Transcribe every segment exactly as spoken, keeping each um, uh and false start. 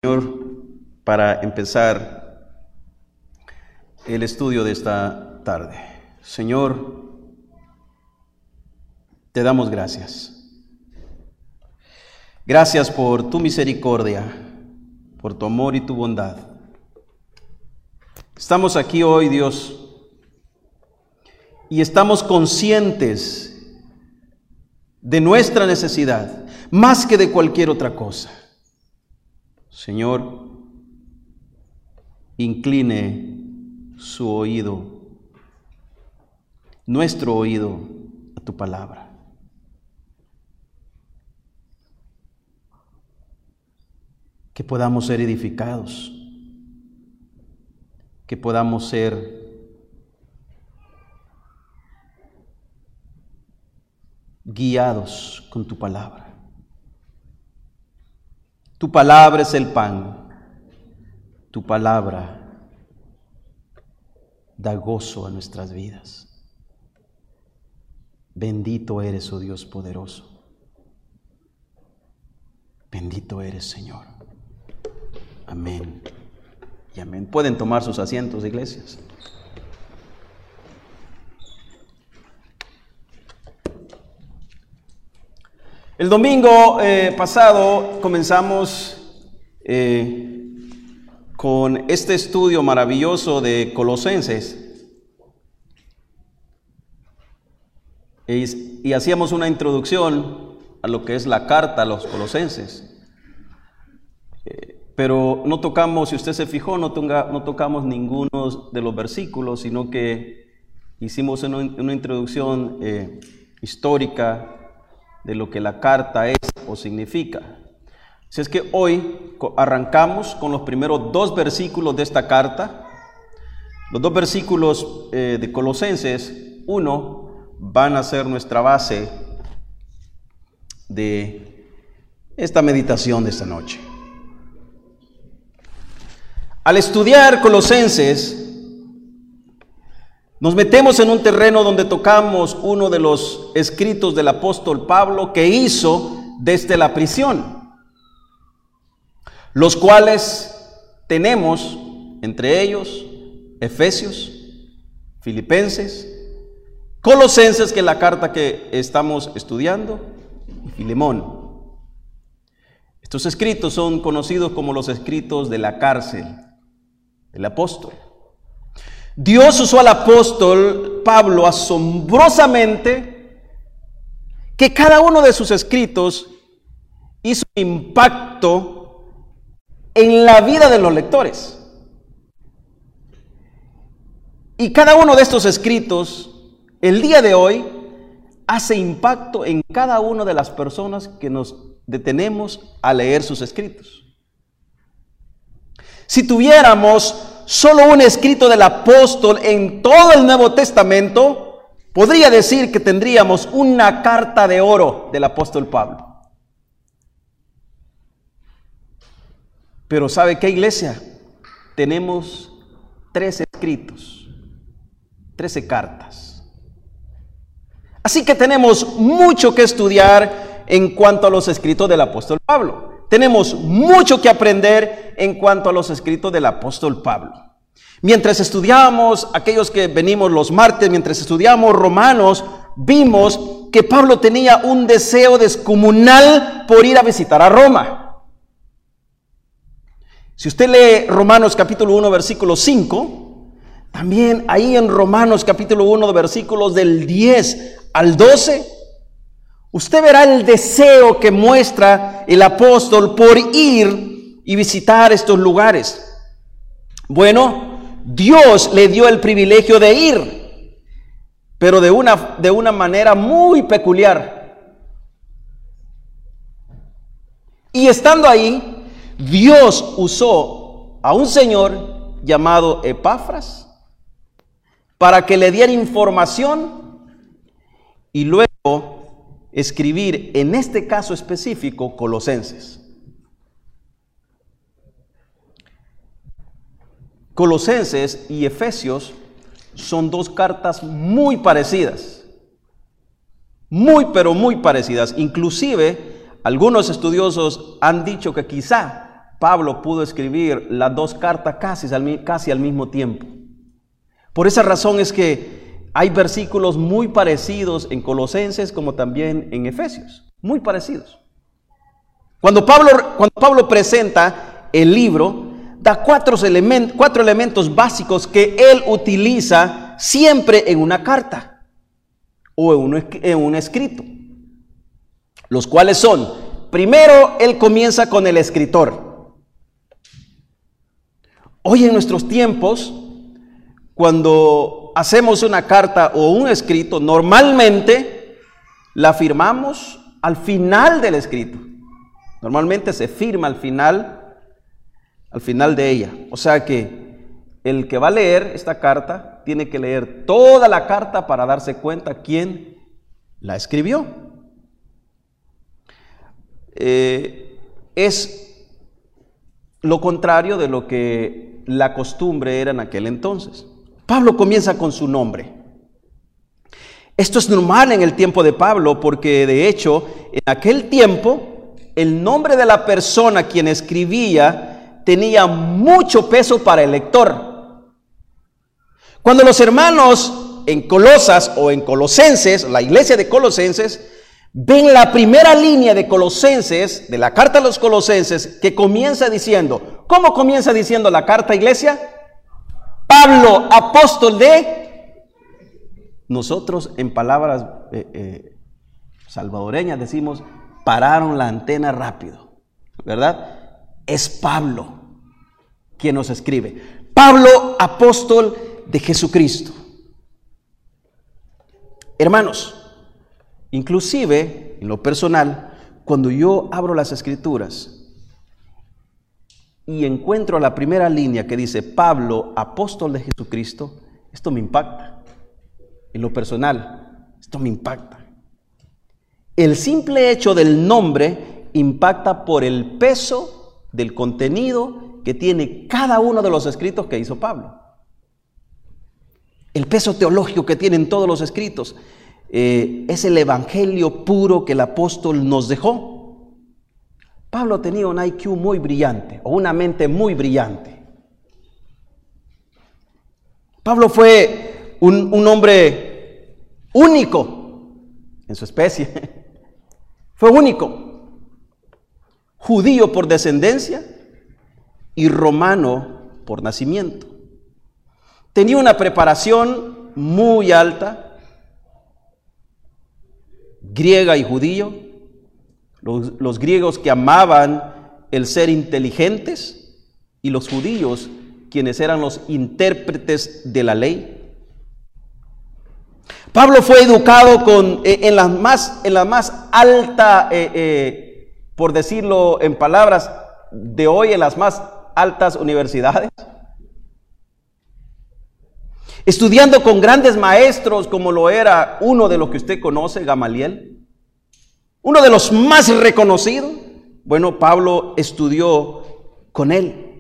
Señor, para empezar el estudio de esta tarde. Señor, te damos gracias. Gracias por tu misericordia, por tu amor y tu bondad. Estamos aquí hoy, Dios, y estamos conscientes de nuestra necesidad, más que de cualquier otra cosa. Señor, incline su oído, nuestro oído, a tu palabra. Que podamos ser edificados, que podamos ser guiados con tu palabra. Tu palabra es el pan, tu palabra da gozo a nuestras vidas. Bendito eres, oh Dios poderoso. Bendito eres, Señor. Amén y amén. Pueden tomar sus asientos, iglesias. El domingo eh, pasado comenzamos eh, con este estudio maravilloso de Colosenses y, y hacíamos una introducción a lo que es la carta a los Colosenses. Eh, pero no tocamos, si usted se fijó, no, tonga, no tocamos ninguno de los versículos, sino que hicimos una, una introducción eh, histórica de lo que la carta es o significa. Así es que hoy arrancamos con los primeros dos versículos de esta carta. Los dos versículos eh, de Colosenses uno van a ser nuestra base de esta meditación de esta noche. Al estudiar Colosenses, nos metemos en un terreno donde tocamos uno de los escritos del apóstol Pablo que hizo desde la prisión, los cuales tenemos entre ellos Efesios, Filipenses, Colosenses, que es la carta que estamos estudiando, y Filemón. Estos escritos son conocidos como los escritos de la cárcel del apóstol. Dios usó al apóstol Pablo asombrosamente, que cada uno de sus escritos hizo impacto en la vida de los lectores. Y cada uno de estos escritos, el día de hoy, hace impacto en cada una de las personas que nos detenemos a leer sus escritos. Si tuviéramos solo un escrito del apóstol en todo el Nuevo Testamento, podría decir que tendríamos una carta de oro del apóstol Pablo. Pero ¿sabe qué, iglesia? Tenemos tres escritos, trece cartas. Así que tenemos mucho que estudiar en cuanto a los escritos del apóstol Pablo. Tenemos mucho que aprender en cuanto a los escritos del apóstol Pablo. Mientras estudiamos, aquellos que venimos los martes, mientras estudiamos Romanos, vimos que Pablo tenía un deseo descomunal por ir a visitar a Roma. Si usted lee Romanos capítulo uno, versículo cinco, también ahí en Romanos capítulo uno, versículos del diez al doce, usted verá el deseo que muestra el apóstol por ir y visitar estos lugares. Bueno, Dios le dio el privilegio de ir, pero de una, de una manera muy peculiar. Y estando ahí, Dios usó a un señor llamado Epafras para que le diera información y luego escribir, en este caso específico, Colosenses. Colosenses y Efesios son dos cartas muy parecidas, muy pero muy parecidas. Inclusive algunos estudiosos han dicho que quizá Pablo pudo escribir las dos cartas casi al, casi al mismo tiempo. Por esa razón es que hay versículos muy parecidos en Colosenses como también en Efesios, muy parecidos. Cuando Pablo, cuando Pablo presenta el libro, da cuatro, element, cuatro elementos básicos que él utiliza siempre en una carta o en un, en un escrito, los cuales son: primero, él comienza con el escritor. Hoy en nuestros tiempos, cuando hacemos una carta o un escrito, normalmente la firmamos al final del escrito. Normalmente se firma al final, al final de ella. O sea que el que va a leer esta carta tiene que leer toda la carta para darse cuenta quién la escribió. Eh, es lo contrario de lo que la costumbre era en aquel entonces. Pablo comienza con su nombre. Esto es normal en el tiempo de Pablo, porque de hecho en aquel tiempo el nombre de la persona quien escribía tenía mucho peso para el lector. Cuando los hermanos en Colosas o en Colosenses, la iglesia de Colosenses, ven la primera línea de Colosenses, de la carta a los Colosenses, que comienza diciendo, ¿cómo comienza diciendo la carta, iglesia? Pablo, apóstol de... Nosotros en palabras eh, eh, salvadoreñas decimos, pararon la antena rápido, ¿verdad? Es Pablo quien nos escribe. Pablo, apóstol de Jesucristo. Hermanos, inclusive en lo personal, cuando yo abro las Escrituras y encuentro la primera línea que dice Pablo, apóstol de Jesucristo, esto me impacta. En lo personal, esto me impacta. El simple hecho del nombre impacta por el peso del contenido que tiene cada uno de los escritos que hizo Pablo. El peso teológico que tienen todos los escritos. Eh, es el evangelio puro que el apóstol nos dejó. Pablo tenía un I Q muy brillante, o una mente muy brillante. Pablo fue un, un hombre único en su especie. Fue único, judío por descendencia y romano por nacimiento. Tenía una preparación muy alta, griega y judío. Los, los griegos que amaban el ser inteligentes y los judíos quienes eran los intérpretes de la ley. Pablo fue educado con, eh, en, la más, en la más alta, eh, eh, por decirlo en palabras de hoy, en las más altas universidades. Estudiando con grandes maestros como lo era uno de los que usted conoce, Gamaliel. Uno de los más reconocidos. Bueno, Pablo estudió con él.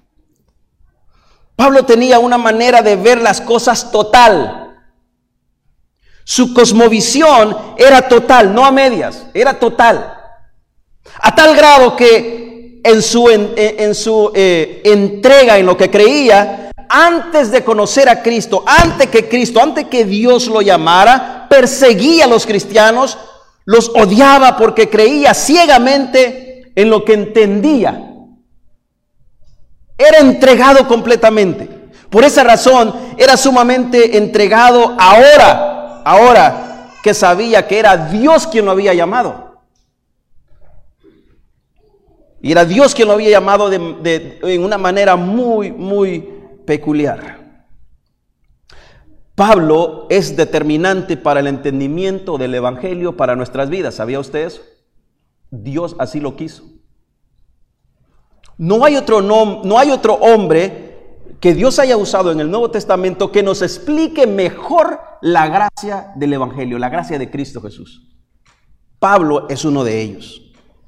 Pablo tenía una manera de ver las cosas total. Su cosmovisión era total, no a medias, era total. A tal grado que en su, en, en su eh, entrega en lo que creía, antes de conocer a Cristo, antes que Cristo, antes que Dios lo llamara, perseguía a los cristianos, los odiaba porque creía ciegamente en lo que entendía. Era entregado completamente. Por esa razón, era sumamente entregado ahora. Ahora que sabía que era Dios quien lo había llamado. Y era Dios quien lo había llamado de, de, en una manera muy, muy peculiar. Pablo es determinante para el entendimiento del evangelio para nuestras vidas. ¿Sabía usted eso? Dios así lo quiso. No hay otro, no, no hay otro hombre que Dios haya usado en el Nuevo Testamento que nos explique mejor la gracia del evangelio, la gracia de Cristo Jesús. Pablo es uno de ellos.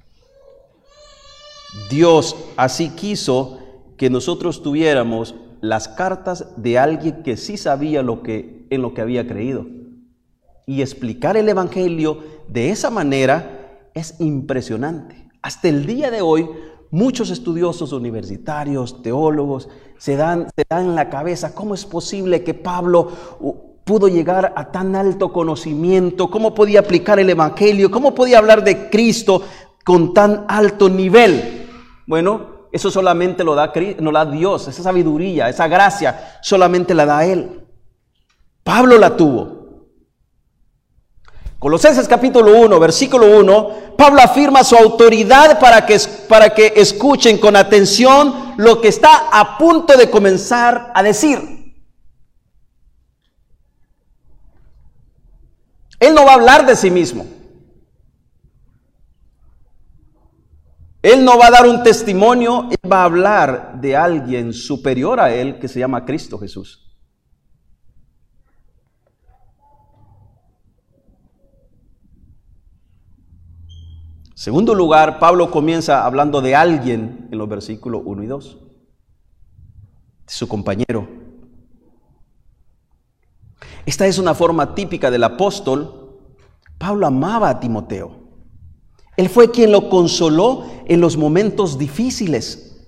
Dios así quiso que nosotros tuviéramos las cartas de alguien que sí sabía lo que, en lo que había creído. Y explicar el evangelio de esa manera es impresionante. Hasta el día de hoy, Muchos estudiosos universitarios, teólogos, se dan, se dan en la cabeza, ¿cómo es posible que Pablo pudo llegar a tan alto conocimiento? ¿Cómo podía aplicar el evangelio? ¿Cómo podía hablar de Cristo con tan alto nivel? Bueno, eso solamente lo da, no da Dios, esa sabiduría, esa gracia, solamente la da Él. Pablo la tuvo. Colosenses capítulo uno, versículo uno, Pablo afirma su autoridad para que, para que escuchen con atención lo que está a punto de comenzar a decir. Él no va a hablar de sí mismo. Él no va a dar un testimonio, él va a hablar de alguien superior a él que se llama Cristo Jesús. Segundo lugar, Pablo comienza hablando de alguien en los versículos uno y dos, de su compañero. Esta es una forma típica del apóstol. Pablo amaba a Timoteo. Él fue quien lo consoló en los momentos difíciles.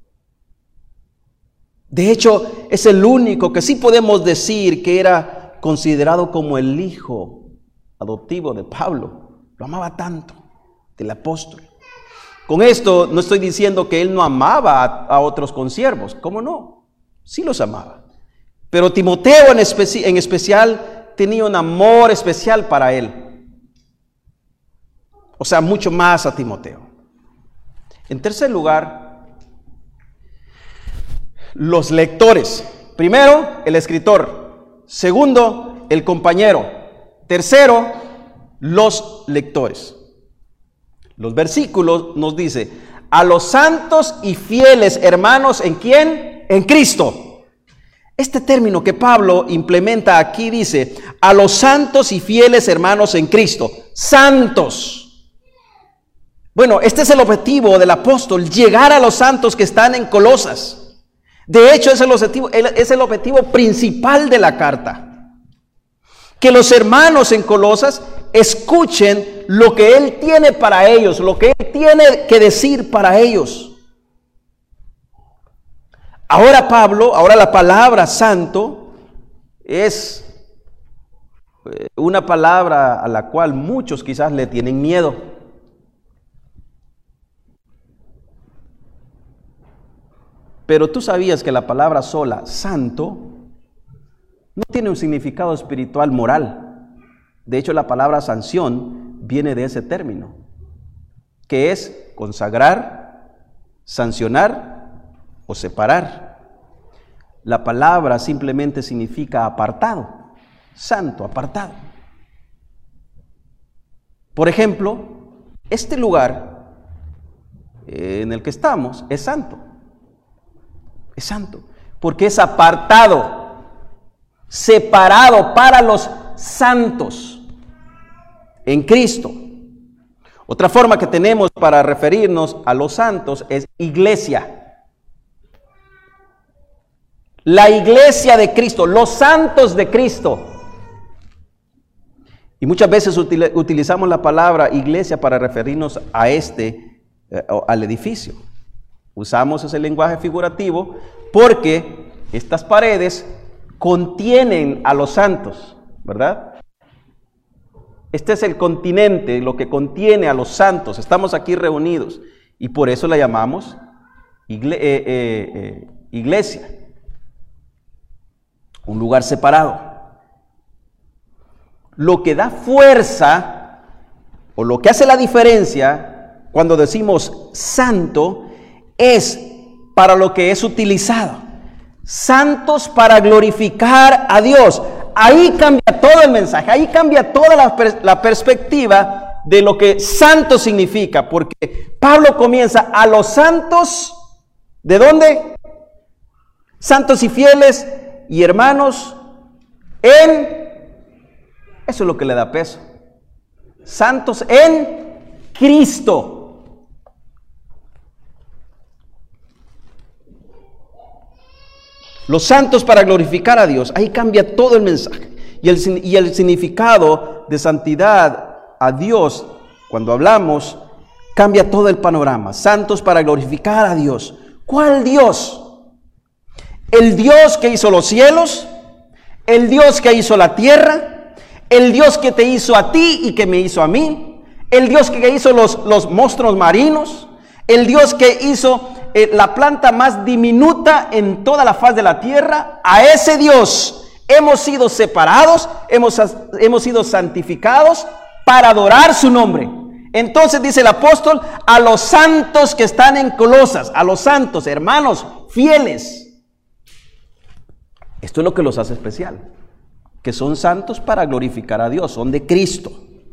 De hecho, es el único que sí podemos decir que era considerado como el hijo adoptivo de Pablo. Lo amaba tanto, del apóstol. Con esto no estoy diciendo que él no amaba a, a otros consiervos. ¿Cómo no? Sí los amaba. Pero Timoteo en, especi- en especial tenía un amor especial para él. O sea, mucho más a Timoteo. En tercer lugar, los lectores. Primero, el escritor. Segundo, el compañero. Tercero, los lectores. Los versículos nos dice, a los santos y fieles hermanos, ¿en quién? En Cristo. Este término que Pablo implementa aquí dice, a los santos y fieles hermanos en Cristo. Santos. Bueno, este es el objetivo del apóstol, llegar a los santos que están en Colosas. De hecho, es el objetivo, es el objetivo principal de la carta. Que los hermanos en Colosas escuchen lo que él tiene para ellos, lo que él tiene que decir para ellos. Ahora Pablo, ahora la palabra santo es una palabra a la cual muchos quizás le tienen miedo. Pero tú sabías que la palabra sola, santo, no tiene un significado espiritual moral. De hecho, la palabra sanción viene de ese término, que es consagrar, sancionar o separar. La palabra simplemente significa apartado, santo, apartado. Por ejemplo, este lugar en el que estamos es santo. Es santo, porque es apartado, separado para los santos en Cristo. Otra forma que tenemos para referirnos a los santos es iglesia. La iglesia de Cristo, los santos de Cristo. Y muchas veces util- utilizamos la palabra iglesia para referirnos a este, eh, al edificio. Usamos ese lenguaje figurativo porque estas paredes contienen a los santos, ¿verdad? Este es el continente, lo que contiene a los santos. Estamos aquí reunidos y por eso la llamamos igle- eh, eh, eh, iglesia. Un lugar separado. Lo que da fuerza o lo que hace la diferencia cuando decimos santo es para lo que es utilizado. Santos para glorificar a Dios. Ahí cambia todo el mensaje, ahí cambia toda la, per- la perspectiva de lo que santo significa, porque Pablo comienza a los santos, ¿de dónde? Santos y fieles y hermanos en, eso es lo que le da peso, santos en Cristo. Los santos para glorificar a Dios. Ahí cambia todo el mensaje. Y el, y el significado de santidad a Dios, cuando hablamos cambia todo el panorama. Santos para glorificar a Dios. ¿Cuál Dios? El Dios que hizo los cielos, el Dios que hizo la tierra, el Dios que te hizo a ti y que me hizo a mí, el Dios que hizo los, los monstruos marinos, el Dios que hizo eh, la planta más diminuta en toda la faz de la tierra. A ese Dios hemos sido separados, hemos, hemos sido santificados para adorar su nombre. Entonces dice el apóstol, a los santos que están en Colosas, a los santos, hermanos, fieles. Esto es lo que los hace especial, que son santos para glorificar a Dios, son de Cristo.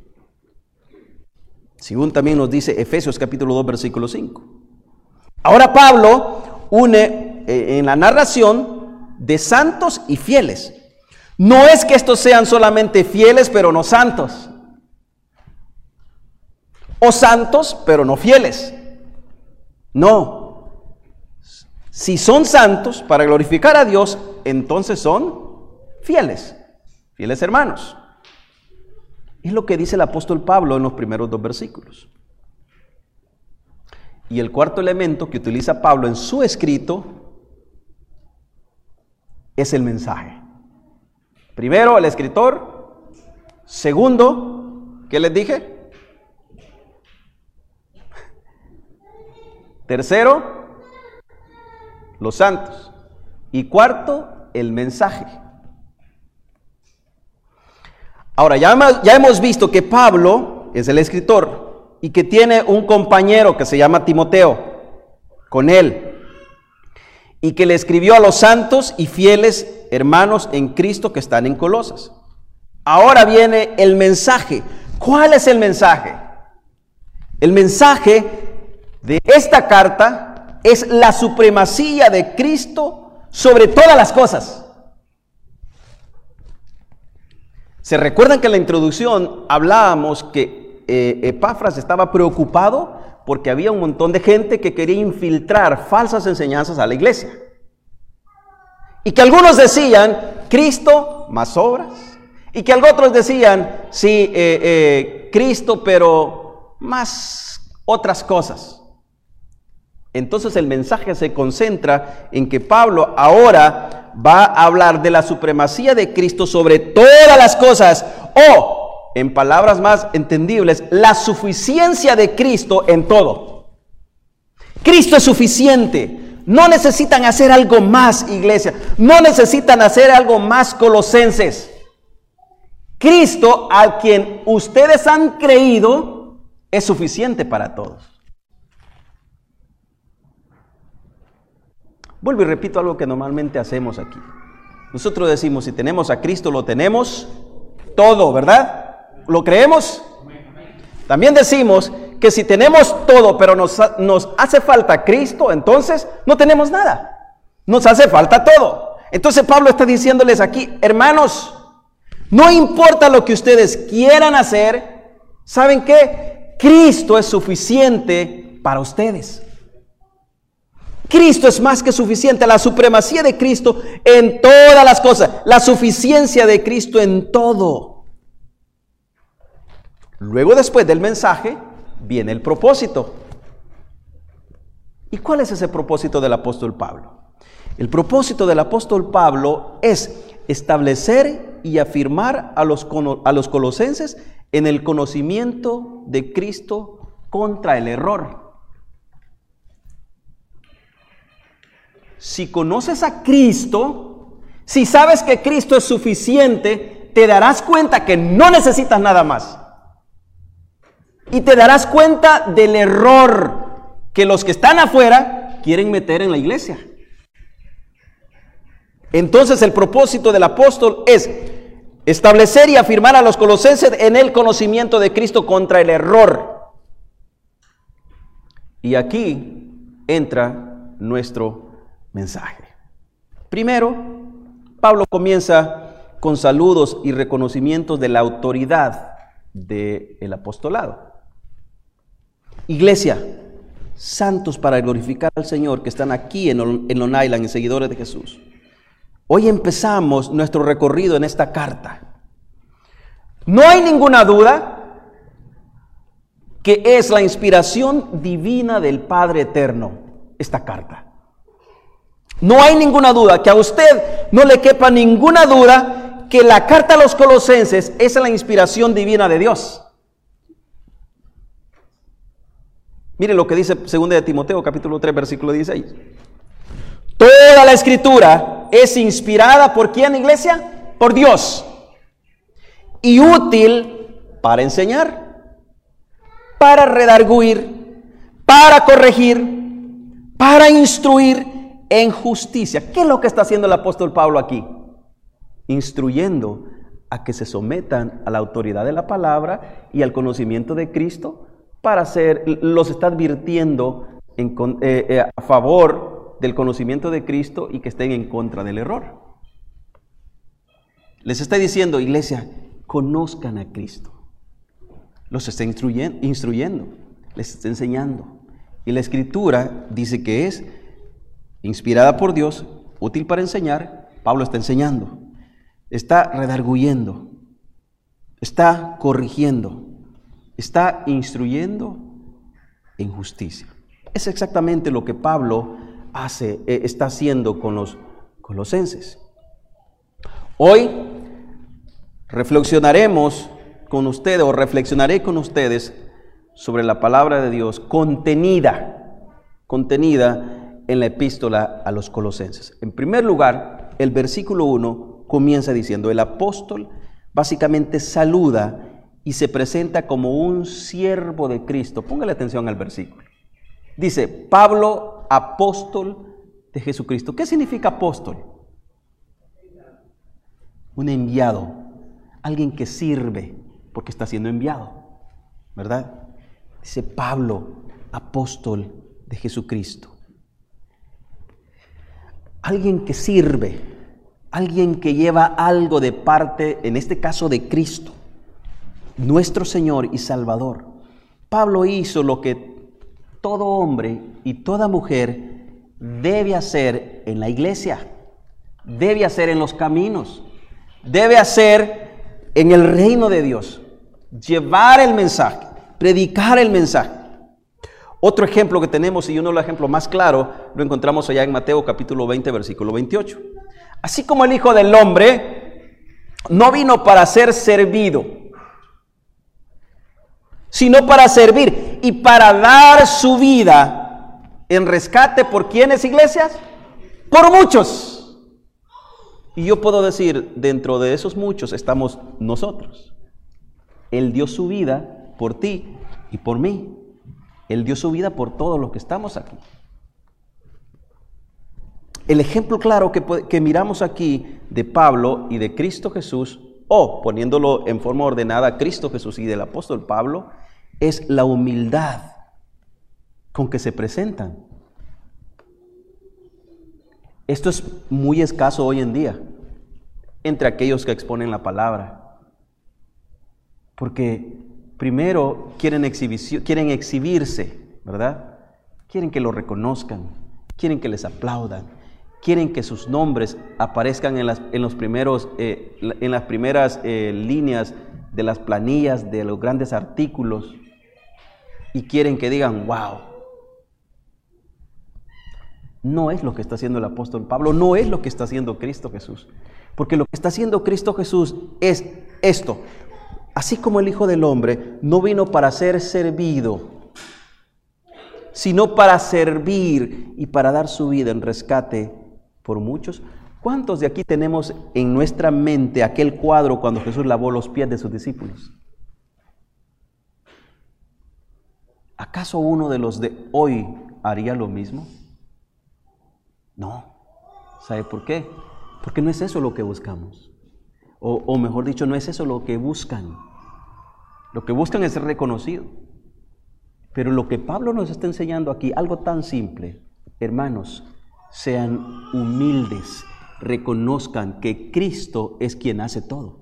Según también nos dice Efesios capítulo dos, versículo cinco. Ahora Pablo une eh, en la narración de santos y fieles. No es que estos sean solamente fieles, pero no santos. O santos, pero no fieles. No. Si son santos para glorificar a Dios, entonces son fieles. Fieles hermanos. Es lo que dice el apóstol Pablo en los primeros dos versículos. Y el cuarto elemento que utiliza Pablo en su escrito es el mensaje. Primero, el escritor. Segundo, ¿qué les dije? Tercero, los santos. Y cuarto, el mensaje. Ahora, ya, ya hemos visto que Pablo es el escritor y que tiene un compañero que se llama Timoteo con él y que le escribió a los santos y fieles hermanos en Cristo que están en Colosas. Ahora viene el mensaje. ¿Cuál es el mensaje? El mensaje de esta carta es la supremacía de Cristo sobre todas las cosas. ¿Se recuerdan que en la introducción hablábamos que eh, Epafras estaba preocupado porque había un montón de gente que quería infiltrar falsas enseñanzas a la iglesia? Y que algunos decían, Cristo más obras. Y que otros decían, sí, eh, eh, Cristo, pero más otras cosas. Entonces el mensaje se concentra en que Pablo ahora va a hablar de la supremacía de Cristo sobre todas las cosas, o, en palabras más entendibles, la suficiencia de Cristo en todo. Cristo es suficiente. No necesitan hacer algo más, iglesia. No necesitan hacer algo más, colosenses. Cristo, a quien ustedes han creído, es suficiente para todos. Vuelvo y repito algo que normalmente hacemos aquí. Nosotros decimos, si tenemos a Cristo, lo tenemos todo, ¿verdad? ¿Lo creemos? También decimos que si tenemos todo, pero nos, nos hace falta Cristo, entonces no tenemos nada. Nos hace falta todo. Entonces Pablo está diciéndoles aquí, hermanos, no importa lo que ustedes quieran hacer, ¿saben qué? Cristo es suficiente para ustedes. Cristo es más que suficiente, la supremacía de Cristo en todas las cosas, la suficiencia de Cristo en todo. Luego, después del mensaje, viene el propósito. ¿Y cuál es ese propósito del apóstol Pablo? El propósito del apóstol Pablo es establecer y afirmar a los, a los colosenses en el conocimiento de Cristo contra el error. Si conoces a Cristo, si sabes que Cristo es suficiente, te darás cuenta que no necesitas nada más. Y te darás cuenta del error que los que están afuera quieren meter en la iglesia. Entonces el propósito del apóstol es establecer y afirmar a los colosenses en el conocimiento de Cristo contra el error. Y aquí entra nuestro mensaje. Primero, Pablo comienza con saludos y reconocimientos de la autoridad del apostolado. Iglesia, santos para glorificar al Señor que están aquí en, en Long Island, en seguidores de Jesús. Hoy empezamos nuestro recorrido en esta carta. No hay ninguna duda que es la inspiración divina del Padre Eterno, esta carta. No hay ninguna duda, que a usted no le quepa ninguna duda que la carta a los Colosenses es la inspiración divina de Dios. Mire lo que dice segunda de Timoteo, capítulo tres, versículo dieciséis. Toda la escritura es inspirada ¿por quién, iglesia? Por Dios. Y útil para enseñar, para redarguir, para corregir, para instruir en justicia. ¿Qué es lo que está haciendo el apóstol Pablo aquí? Instruyendo a que se sometan a la autoridad de la palabra y al conocimiento de Cristo, para ser, los está advirtiendo en, eh, eh, a favor del conocimiento de Cristo y que estén en contra del error. Les está diciendo, iglesia, conozcan a Cristo. Los está instruyendo, instruyendo, les está enseñando. Y la Escritura dice que es inspirada por Dios, útil para enseñar. Pablo está enseñando, está redarguyendo, está corrigiendo, está instruyendo en justicia. Es exactamente lo que Pablo hace, eh, está haciendo con los colosenses. Hoy reflexionaremos con ustedes, o reflexionaré con ustedes sobre la palabra de Dios contenida, contenida en la epístola a los colosenses. En primer lugar, el versículo uno comienza diciendo, el apóstol básicamente saluda y se presenta como un siervo de Cristo. Póngale atención al versículo. Dice, Pablo, apóstol de Jesucristo. ¿Qué significa apóstol? Un enviado, alguien que sirve porque está siendo enviado, ¿verdad? Dice Pablo, apóstol de Jesucristo. Alguien que sirve, alguien que lleva algo de parte, en este caso de Cristo, nuestro Señor y Salvador. Pablo hizo lo que todo hombre y toda mujer debe hacer en la iglesia, debe hacer en los caminos, debe hacer en el reino de Dios, llevar el mensaje, predicar el mensaje. Otro ejemplo que tenemos, y uno de los ejemplos más claros, lo encontramos allá en Mateo capítulo veinte, versículo veintiocho. Así como el Hijo del Hombre no vino para ser servido, sino para servir y para dar su vida en rescate. ¿Por quiénes, iglesias? Por muchos. Y yo puedo decir, dentro de esos muchos estamos nosotros. Él dio su vida por ti y por mí. Él dio su vida por todos los que estamos aquí. El ejemplo claro que, que miramos aquí de Pablo y de Cristo Jesús, o poniéndolo en forma ordenada, Cristo Jesús y del apóstol Pablo, es la humildad con que se presentan. Esto es muy escaso hoy en día entre aquellos que exponen la palabra, porque primero quieren, quieren exhibirse, ¿verdad? Quieren que lo reconozcan, quieren que les aplaudan, quieren que sus nombres aparezcan en las, en los primeros, eh, en las primeras eh, líneas de las planillas, de los grandes artículos, y quieren que digan, wow. No es lo que está haciendo el apóstol Pablo, no es lo que está haciendo Cristo Jesús, porque lo que está haciendo Cristo Jesús es esto. Así como el Hijo del Hombre no vino para ser servido, sino para servir y para dar su vida en rescate por muchos. ¿Cuántos de aquí tenemos en nuestra mente aquel cuadro cuando Jesús lavó los pies de sus discípulos? ¿Acaso uno de los de hoy haría lo mismo? No. ¿Sabe por qué? Porque no es eso lo que buscamos. O, o mejor dicho, no es eso lo que buscan. Lo que buscan es ser reconocido. Pero lo que Pablo nos está enseñando aquí, algo tan simple, hermanos, sean humildes, reconozcan que Cristo es quien hace todo.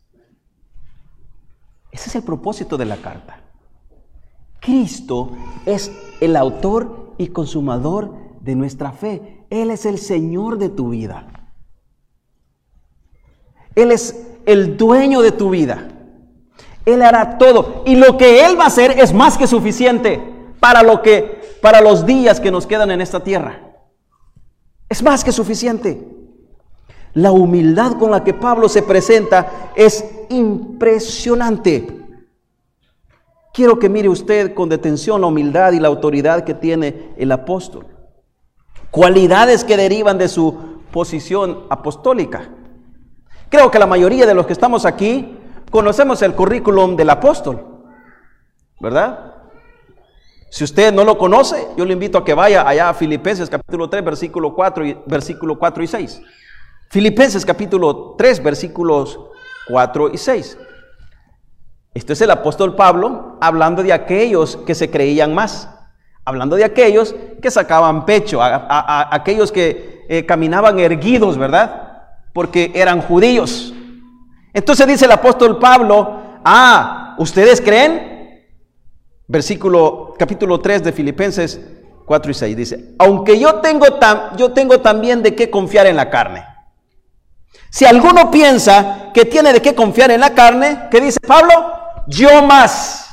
Ese es el propósito de la carta. Cristo es el autor y consumador de nuestra fe. Él es el Señor de tu vida. Él es el dueño de tu vida. Él hará todo. Y lo que Él va a hacer es más que suficiente para, lo que, para los días que nos quedan en esta tierra. Es más que suficiente. La humildad con la que Pablo se presenta es impresionante. Quiero que mire usted con detención la humildad y la autoridad que tiene el apóstol. Cualidades que derivan de su posición apostólica. Creo que la mayoría de los que estamos aquí conocemos el currículum del apóstol, ¿verdad? Si usted no lo conoce, yo le invito a que vaya allá a Filipenses capítulo tres, versículo cuatro y, versículo cuatro y seis. Filipenses capítulo tres, versículos cuatro y seis. Esto es el apóstol Pablo hablando de aquellos que se creían más, hablando de aquellos que sacaban pecho, a, a, a aquellos que eh, caminaban erguidos, ¿verdad? Porque eran judíos. Entonces dice el apóstol Pablo, ah, ¿ustedes creen? Versículo, capítulo tres de Filipenses cuatro y seis dice, aunque yo tengo, tam, yo tengo también de qué confiar en la carne. Si alguno piensa que tiene de qué confiar en la carne, ¿qué dice Pablo? Yo más,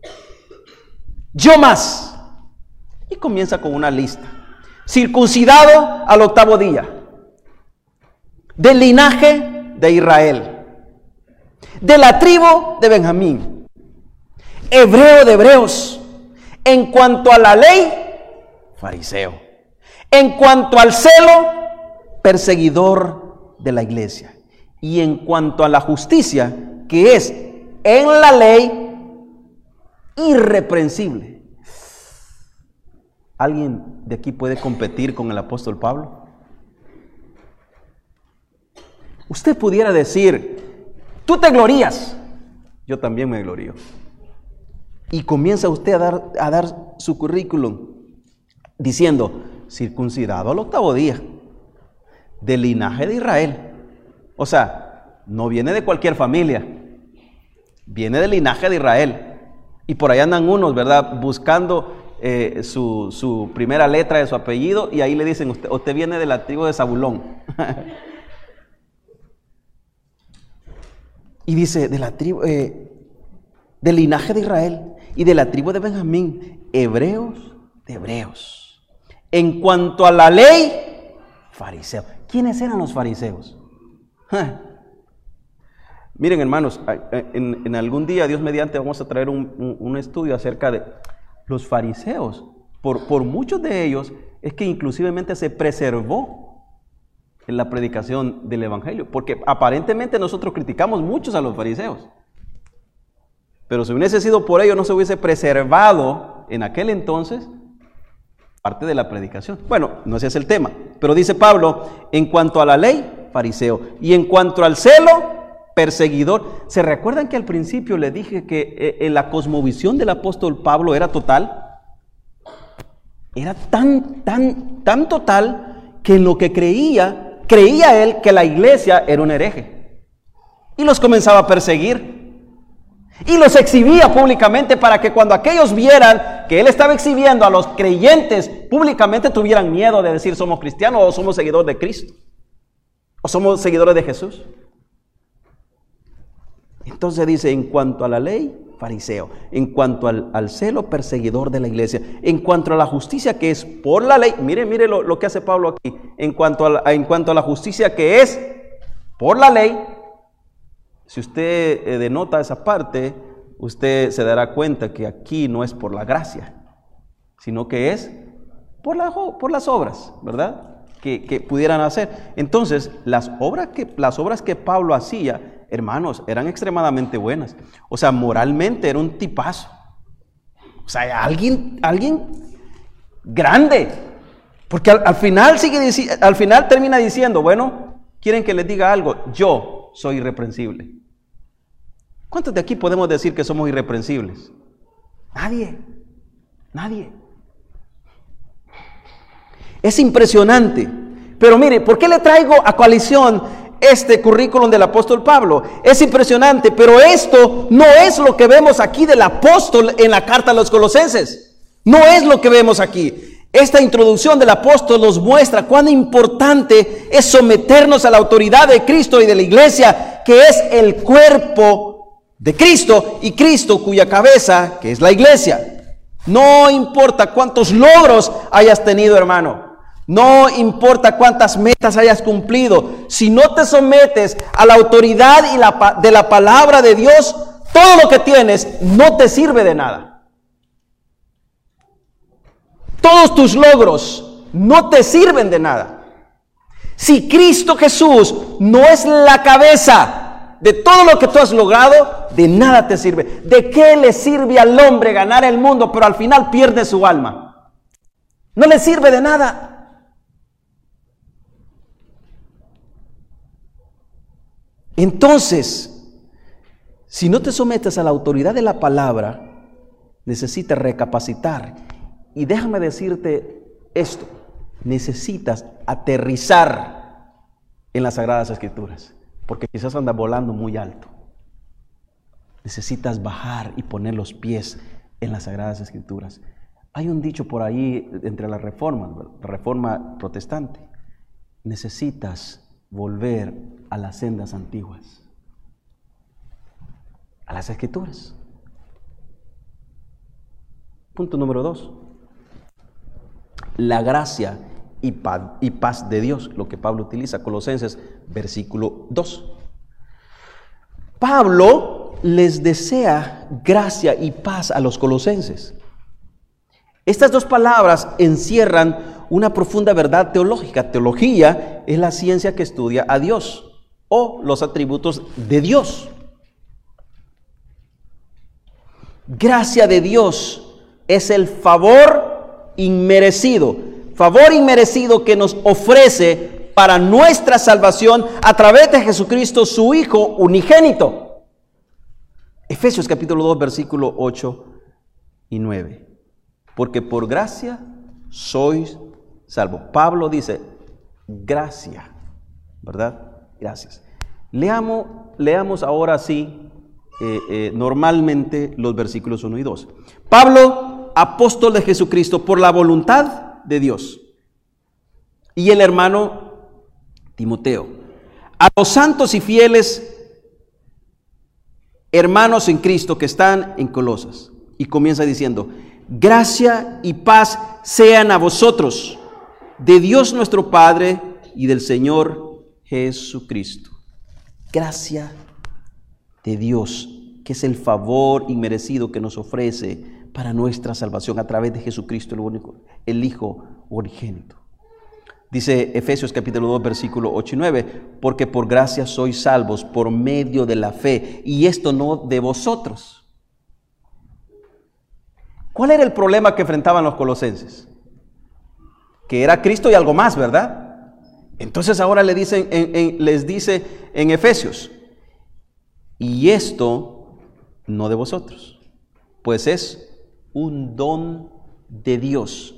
yo más. Y comienza con una lista. Circuncidado al octavo día, del linaje de Israel, de la tribu de Benjamín, hebreo de hebreos, en cuanto a la ley, fariseo, en cuanto al celo, perseguidor de la iglesia, y en cuanto a la justicia, que es en la ley, irreprensible. ¿Alguien de aquí puede competir con el apóstol Pablo? Usted pudiera decir, tú te glorías, yo también me glorío. Y comienza usted a dar, a dar su currículum diciendo, circuncidado al octavo día, del linaje de Israel. O sea, no viene de cualquier familia, viene del linaje de Israel. Y por ahí andan unos, ¿verdad? Buscando eh, su, su primera letra de su apellido y ahí le dicen, usted, usted viene de la tribu de Zabulón. Y dice, de la tribu, eh, del linaje de Israel y de la tribu de Benjamín, hebreos de hebreos. En cuanto a la ley, fariseos. ¿Quiénes eran los fariseos? Miren, hermanos, en, en algún día, Dios mediante, vamos a traer un, un, un estudio acerca de los fariseos. Por, por muchos de ellos es que inclusivemente se preservó en la predicación del evangelio, porque aparentemente nosotros criticamos muchos a los fariseos, pero si hubiese sido por ello no se hubiese preservado en aquel entonces parte de la predicación. Bueno, no ese es el tema, pero dice Pablo, en cuanto a la ley, fariseo, y en cuanto al celo, perseguidor. ¿Se recuerdan que al principio le dije que eh, la cosmovisión del apóstol Pablo era total? Era tan, tan, tan total que en lo que creía Creía él que la iglesia era un hereje y los comenzaba a perseguir y los exhibía públicamente para que cuando aquellos vieran que él estaba exhibiendo a los creyentes públicamente tuvieran miedo de decir somos cristianos o somos seguidores de Cristo o somos seguidores de Jesús. Entonces dice, en cuanto a la ley, fariseo, en cuanto al, al celo, perseguidor de la iglesia, en cuanto a la justicia que es por la ley, mire, mire lo, lo que hace Pablo aquí, en cuanto, a la, en cuanto a la justicia que es por la ley, si usted eh, denota esa parte, usted se dará cuenta que aquí no es por la gracia, sino que es por, la, por las obras, ¿verdad? Que, que pudieran hacer. Entonces, las obras que, las obras que Pablo hacía, hermanos, eran extremadamente buenas. O sea, moralmente era un tipazo. O sea, alguien, alguien grande. Porque al, al final sigue, al final termina diciendo, bueno, ¿quieren que les diga algo? Yo soy irreprensible. ¿Cuántos de aquí podemos decir que somos irreprensibles? Nadie. Nadie. Es impresionante. Pero mire, ¿por qué le traigo a coalición este currículum del apóstol Pablo? Es impresionante, pero esto no es lo que vemos aquí del apóstol en la carta a los Colosenses. No es lo que vemos aquí. Esta introducción del apóstol nos muestra cuán importante es someternos a la autoridad de Cristo y de la iglesia, que es el cuerpo de Cristo y Cristo cuya cabeza, que es la iglesia. No importa cuántos logros hayas tenido, hermano. No importa cuántas metas hayas cumplido. Si no te sometes a la autoridad y la, de la palabra de Dios, todo lo que tienes no te sirve de nada. Todos tus logros no te sirven de nada. Si Cristo Jesús no es la cabeza de todo lo que tú has logrado, de nada te sirve. ¿De qué le sirve al hombre ganar el mundo, pero al final pierde su alma? No le sirve de nada. Entonces, si no te sometes a la autoridad de la palabra, necesitas recapacitar. Y déjame decirte esto, necesitas aterrizar en las Sagradas Escrituras, porque quizás andas volando muy alto. Necesitas bajar y poner los pies en las Sagradas Escrituras. Hay un dicho por ahí entre las reformas, la reforma protestante. Necesitas volver a las sendas antiguas, a las Escrituras. Punto número dos. La gracia y paz, y paz de Dios, lo que Pablo utiliza, Colosenses, versículo dos. Pablo les desea gracia y paz a los colosenses. Estas dos palabras encierran una profunda verdad teológica. Teología es la ciencia que estudia a Dios o los atributos de Dios. Gracia de Dios es el favor inmerecido, favor inmerecido que nos ofrece para nuestra salvación a través de Jesucristo, su Hijo unigénito. Efesios capítulo dos, versículo ocho y nueve. Porque por gracia sois salvos. Pablo dice, gracia, ¿verdad? Gracias. Leamos, leamos ahora sí, eh, eh, normalmente los versículos uno y dos. Pablo, apóstol de Jesucristo, por la voluntad de Dios. Y el hermano Timoteo. A los santos y fieles hermanos en Cristo que están en Colosas. Y comienza diciendo, gracia y paz sean a vosotros, de Dios nuestro Padre y del Señor Jesucristo. Gracia de Dios, que es el favor inmerecido que nos ofrece para nuestra salvación a través de Jesucristo, el único, el Hijo unigénito. Dice Efesios capítulo dos, versículo ocho y nueve, porque por gracia sois salvos por medio de la fe, y esto no de vosotros. ¿Cuál era el problema que enfrentaban los colosenses? Que era Cristo y algo más, ¿verdad? Entonces ahora le dicen, en, en, les dice en Efesios, y esto no de vosotros, pues es un don de Dios.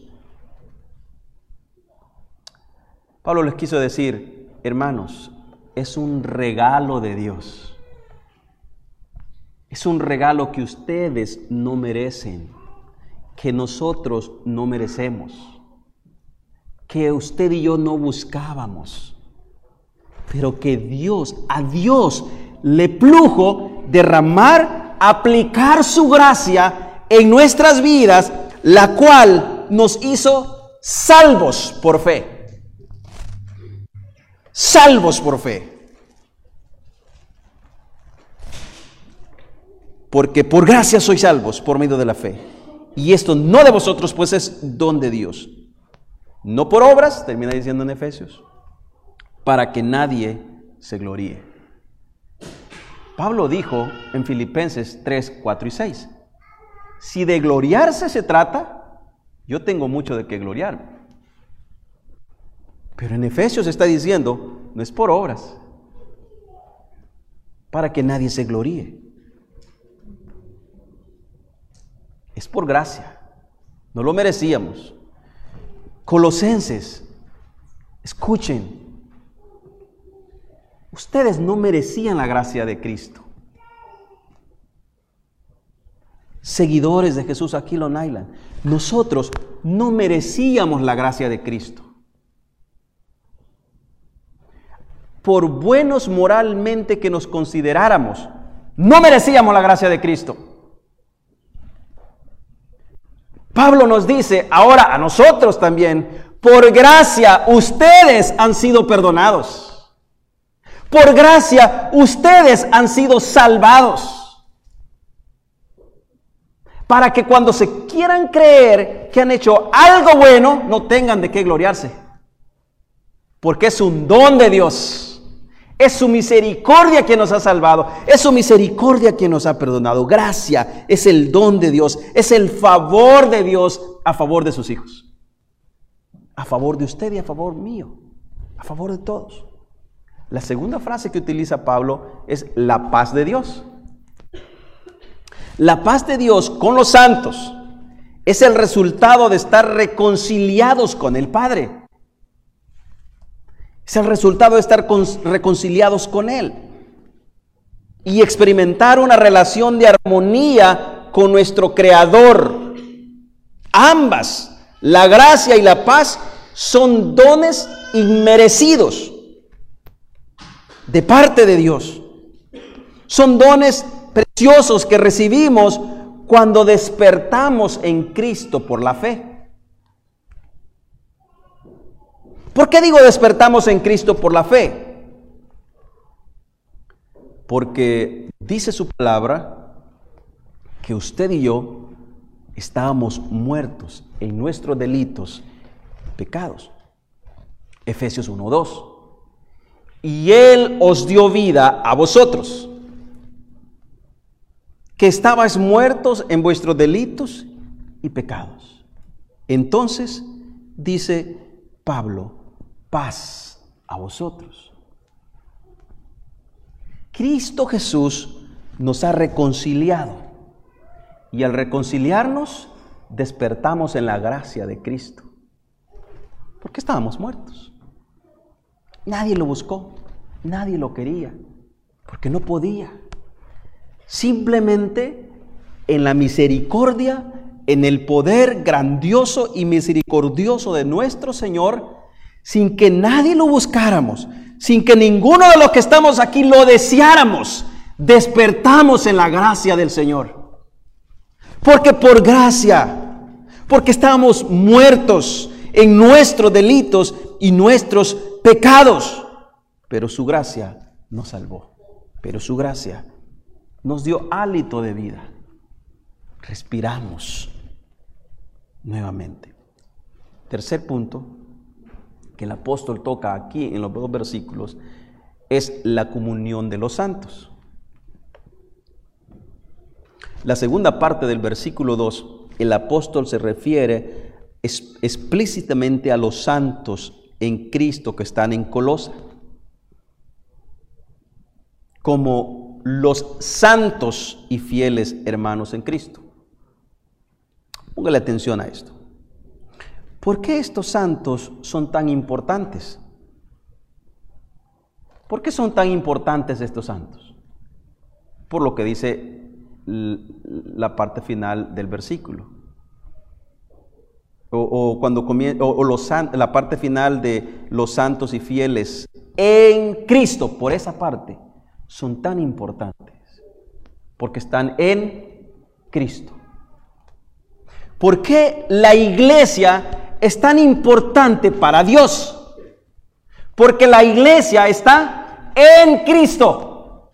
Pablo les quiso decir, hermanos, es un regalo de Dios. Es un regalo que ustedes no merecen, que nosotros no merecemos, que usted y yo no buscábamos, pero que Dios, a Dios le plujo derramar, aplicar su gracia en nuestras vidas, la cual nos hizo salvos por fe. Salvos por fe. Porque por gracia sois salvos por medio de la fe. Y esto no de vosotros, pues es don de Dios. No por obras, termina diciendo en Efesios, para que nadie se gloríe. Pablo dijo en Filipenses tres, cuatro y seis, si de gloriarse se trata, yo tengo mucho de qué gloriarme. Pero en Efesios está diciendo, no es por obras, para que nadie se gloríe. Es por gracia, no lo merecíamos. Colosenses, escuchen, ustedes no merecían la gracia de Cristo. Seguidores de Jesús aquí Long Island, nosotros no merecíamos la gracia de Cristo. Por buenos moralmente que nos consideráramos, No merecíamos la gracia de Cristo. Pablo nos dice ahora a nosotros también, por gracia ustedes han sido perdonados. Por gracia ustedes han sido salvados. Para que cuando se quieran creer que han hecho algo bueno, no tengan de qué gloriarse. Porque es un don de Dios. Es su misericordia quien nos ha salvado. Es su misericordia quien nos ha perdonado. Gracia es el don de Dios. Es el favor de Dios a favor de sus hijos. A favor de usted y a favor mío. A favor de todos. La segunda frase que utiliza Pablo es la paz de Dios. La paz de Dios con los santos es el resultado de estar reconciliados con el Padre. Es el resultado de estar con, reconciliados con Él y experimentar una relación de armonía con nuestro Creador. Ambas, la gracia y la paz, son dones inmerecidos de parte de Dios. Son dones preciosos que recibimos cuando despertamos en Cristo por la fe. ¿Por qué digo despertamos en Cristo por la fe? Porque dice su palabra que usted y yo estábamos muertos en nuestros delitos, pecados. Efesios uno dos. Y Él os dio vida a vosotros, que estabais muertos en vuestros delitos y pecados. Entonces, dice Pablo, paz a vosotros. Cristo Jesús nos ha reconciliado y al reconciliarnos despertamos en la gracia de Cristo. Porque estábamos muertos. Nadie lo buscó, nadie lo quería, porque no podía. Simplemente en la misericordia, en el poder grandioso y misericordioso de nuestro Señor, sin que nadie lo buscáramos, sin que ninguno de los que estamos aquí lo deseáramos, despertamos en la gracia del Señor. Porque por gracia, porque estábamos muertos en nuestros delitos y nuestros pecados, pero su gracia nos salvó, pero su gracia nos dio hálito de vida. Respiramos nuevamente. Tercer punto que el apóstol toca aquí en los dos versículos es la comunión de los santos. La segunda parte del versículo dos, el apóstol se refiere es, explícitamente a los santos en Cristo que están en Colosa, como los santos y fieles hermanos en Cristo. Póngale atención a esto. ¿Por qué estos santos son tan importantes? ¿Por qué son tan importantes estos santos? Por lo que dice la parte final del versículo. O, o cuando comienza, o, o los, la parte final de los santos y fieles en Cristo, por esa parte, son tan importantes. Porque están en Cristo. ¿Por qué la iglesia es tan importante para Dios? Porque la iglesia está en Cristo.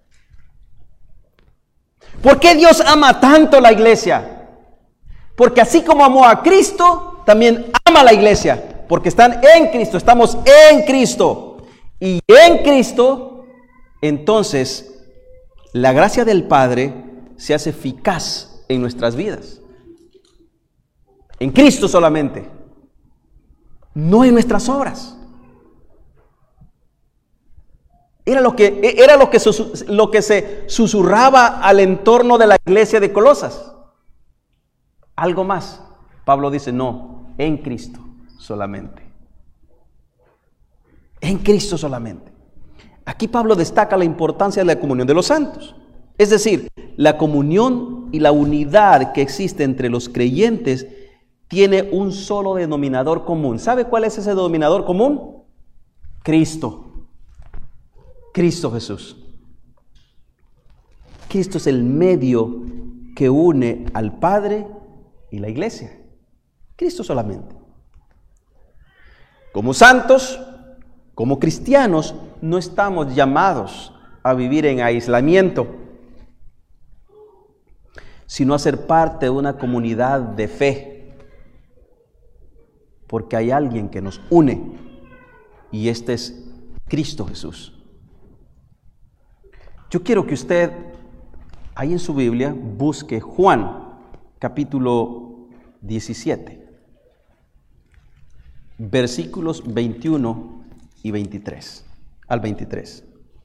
¿Por qué Dios ama tanto la iglesia? Porque así como amó a Cristo, también ama a la iglesia. Porque están en Cristo, estamos en Cristo. Y en Cristo, entonces, la gracia del Padre se hace eficaz en nuestras vidas. En Cristo solamente, no en nuestras obras. Era lo que, era lo que, lo que se susurraba al entorno de la iglesia de Colosas. Algo más. Pablo dice, no, en Cristo solamente. En Cristo solamente. Aquí Pablo destaca la importancia de la comunión de los santos. Es decir, la comunión y la unidad que existe entre los creyentes tiene un solo denominador común. ¿Sabe cuál es ese denominador común? Cristo. Cristo Jesús. Cristo es el medio que une al Padre y la iglesia. Cristo solamente. Como santos, como cristianos, no estamos llamados a vivir en aislamiento, sino a ser parte de una comunidad de fe, porque hay alguien que nos une, y este es Cristo Jesús. Yo quiero que usted, ahí en su Biblia, busque Juan, capítulo diecisiete, versículos veintiuno y veintitrés, al veintitrés.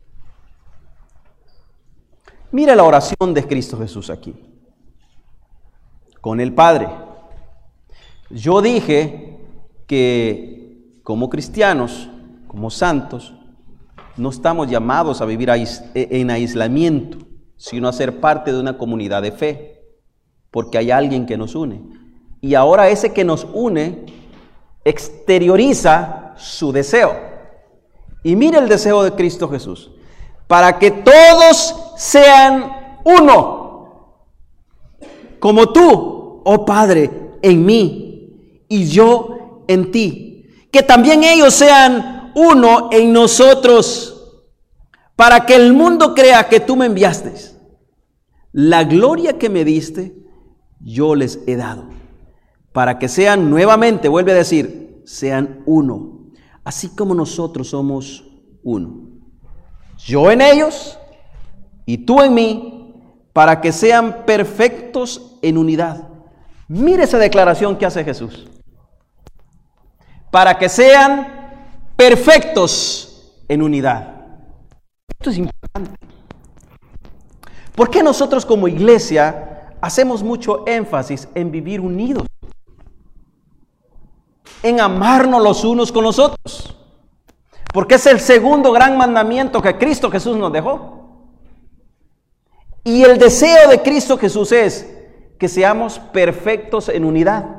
Mira la oración de Cristo Jesús aquí, con el Padre. Yo dije que como cristianos, como santos, no estamos llamados a vivir en aislamiento, sino a ser parte de una comunidad de fe, porque hay alguien que nos une. Y ahora ese que nos une exterioriza su deseo. Y mire el deseo de Cristo Jesús: para que todos sean uno, como tú, oh Padre, en mí y yo en ti, que también ellos sean uno en nosotros, para que el mundo crea que tú me enviaste. La gloria que me diste, yo les he dado, para que sean nuevamente, vuelve a decir, sean uno, así como nosotros somos uno. Yo en ellos y tú en mí, para que sean perfectos en unidad. Mire esa declaración que hace Jesús. Para que sean perfectos en unidad. Esto es importante. ¿Por qué nosotros como iglesia hacemos mucho énfasis en vivir unidos? En amarnos los unos con los otros. Porque es el segundo gran mandamiento que Cristo Jesús nos dejó. Y el deseo de Cristo Jesús es que seamos perfectos en unidad.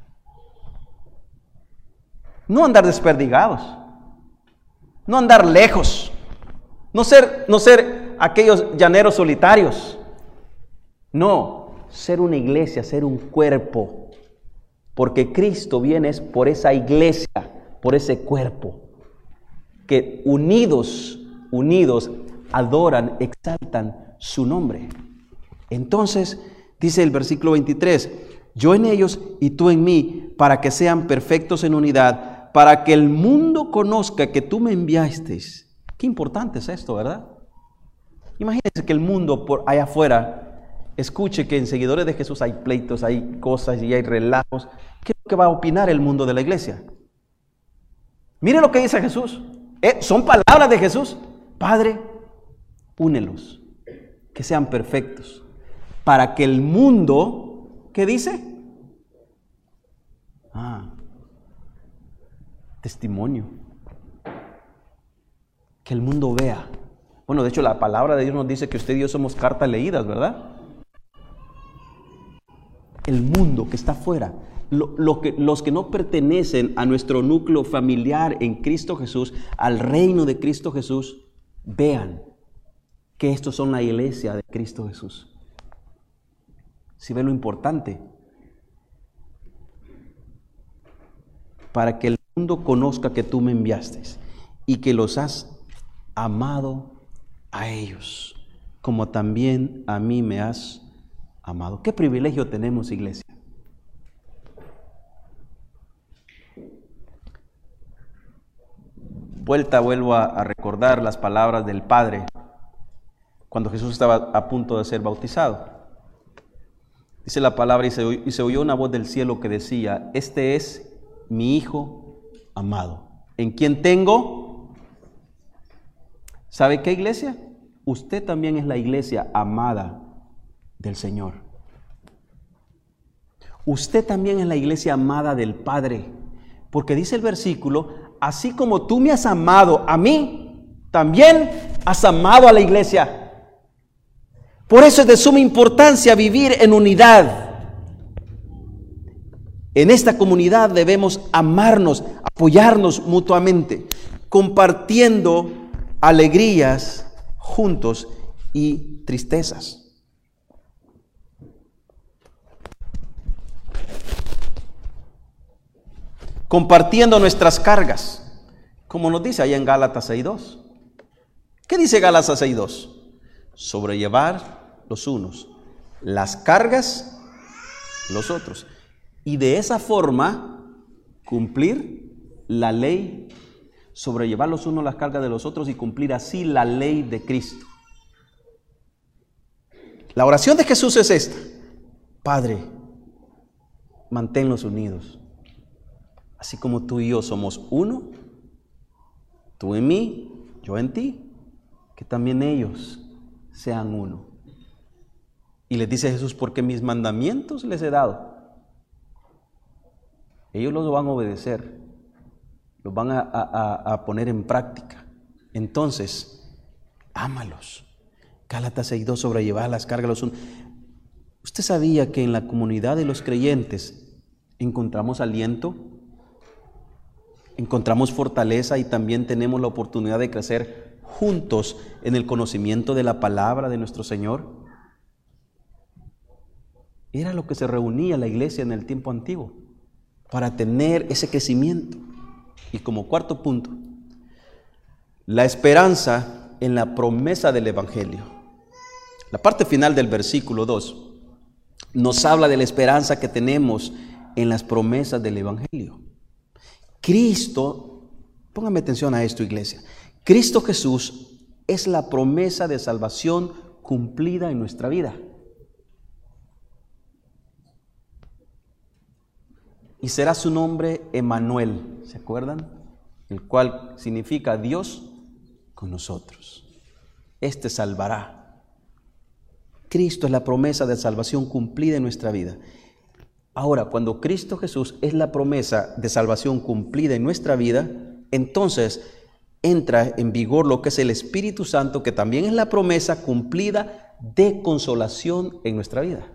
No andar desperdigados, no andar lejos, no ser, no ser aquellos llaneros solitarios. No, ser una iglesia, ser un cuerpo. Porque Cristo viene es por esa iglesia, por ese cuerpo, que unidos, unidos, adoran, exaltan su nombre. Entonces, dice el versículo veintitrés, yo en ellos y tú en mí, para que sean perfectos en unidad, para que el mundo conozca que tú me enviaste. Qué importante es esto, ¿verdad? Imagínense que el mundo por allá afuera escuche que en seguidores de Jesús hay pleitos, hay cosas y hay relajos. ¿Qué es lo que va a opinar el mundo de la iglesia? Mire lo que dice Jesús. Eh, son palabras de Jesús. Padre, únelos, que sean perfectos, para que el mundo, ¿qué dice? Ah, testimonio. Que el mundo vea. Bueno, de hecho la palabra de Dios nos dice que usted y yo somos cartas leídas, ¿verdad? El mundo que está afuera, lo, lo que, los que no pertenecen a nuestro núcleo familiar en Cristo Jesús, al reino de Cristo Jesús, vean que estos son la iglesia de Cristo Jesús. Si ve lo importante, para que el mundo conozca que tú me enviaste y que los has amado a ellos, como también a mí me has amado. ¿Qué privilegio tenemos, iglesia? Vuelta, vuelvo a, a recordar las palabras del Padre cuando Jesús estaba a punto de ser bautizado. Dice la palabra, y se, y se oyó una voz del cielo que decía, este es mi Hijo amado, en quien tengo, ¿sabe qué iglesia? Usted también es la iglesia amada del Señor. Usted también es la iglesia amada del Padre, porque dice el versículo, así como tú me has amado a mí, también has amado a la iglesia. Por eso es de suma importancia vivir en unidad. En esta comunidad debemos amarnos, apoyarnos mutuamente, compartiendo alegrías juntos y tristezas. Compartiendo nuestras cargas, como nos dice allá en Gálatas seis dos. ¿Qué dice Gálatas seis dos? Sobrellevar los unos las cargas los otros, y de esa forma cumplir la ley, sobrellevar los unos las cargas de los otros y cumplir así la ley de Cristo. La oración de Jesús es esta: Padre, manténlos unidos. Así como tú y yo somos uno, tú en mí, yo en ti, que también ellos sean uno. Y les dice Jesús, porque mis mandamientos les he dado. Ellos los van a obedecer, los van a, a, a poner en práctica. Entonces, ámalos. Gálatas seis dos, sobrellevar las cargas los unos. ¿Usted sabía que en la comunidad de los creyentes encontramos aliento? Encontramos fortaleza y también tenemos la oportunidad de crecer juntos en el conocimiento de la palabra de nuestro Señor. Era lo que se reunía la iglesia en el tiempo antiguo para tener ese crecimiento. Y como cuarto punto, la esperanza en la promesa del Evangelio. La parte final del versículo dos nos habla de la esperanza que tenemos en las promesas del Evangelio. Cristo, póngame atención a esto, iglesia. Cristo Jesús es la promesa de salvación cumplida en nuestra vida. Y será su nombre Emmanuel, ¿se acuerdan? El cual significa Dios con nosotros. Este salvará. Cristo es la promesa de salvación cumplida en nuestra vida. Ahora, cuando Cristo Jesús es la promesa de salvación cumplida en nuestra vida, entonces entra en vigor lo que es el Espíritu Santo, que también es la promesa cumplida de consolación en nuestra vida.